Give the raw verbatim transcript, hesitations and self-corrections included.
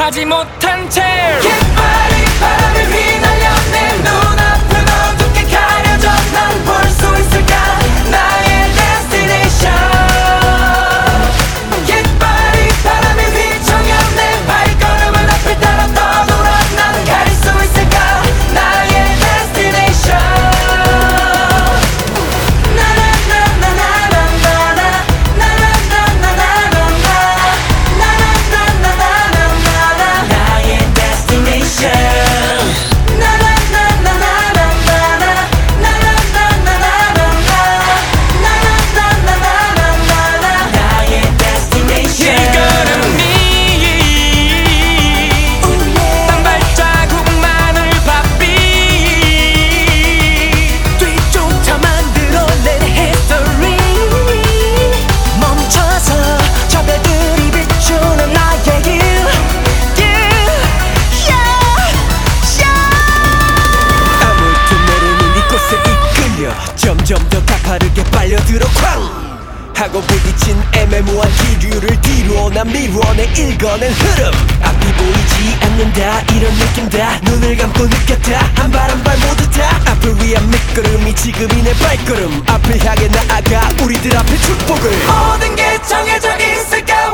하지 못한 채 깃발이 바람에 휘날려 내 눈앞은 어둡게 가려져 난 볼 수 있을까 나의 destination 깃발이 바람에 휘청여 내 발걸음을 앞을 따라 떠돌아 난 갈 수 있을까 나의 destination 나나나나나나나 나나나나나나나 나나나나나나나 나의 destination 나나나나나나나 나나나나나나나 나나나나나나나 나의 destination 이거는 딴 발자국만을 바삐 뒤쫓아 만들어낸 history 멈춰서 저 별들이 비추는 나의 길 yeah, yeah. 아무튼 모르는 이곳에 이끌려 점점 더 가파르게 빨려들어 쾅 하고 부딪힌 애매모호한 기류를 뒤로 난 미뤄내 읽어낸 흐름 앞이 보이지 않는다 이런 느낌다 눈을 감고 느꼈다 한 발 한 발 모두 다 앞을 위한 밑걸음이 지금이 내 발걸음 앞을 향해 나아가 우리들 앞에 축복을 모든 게 정해져 있을까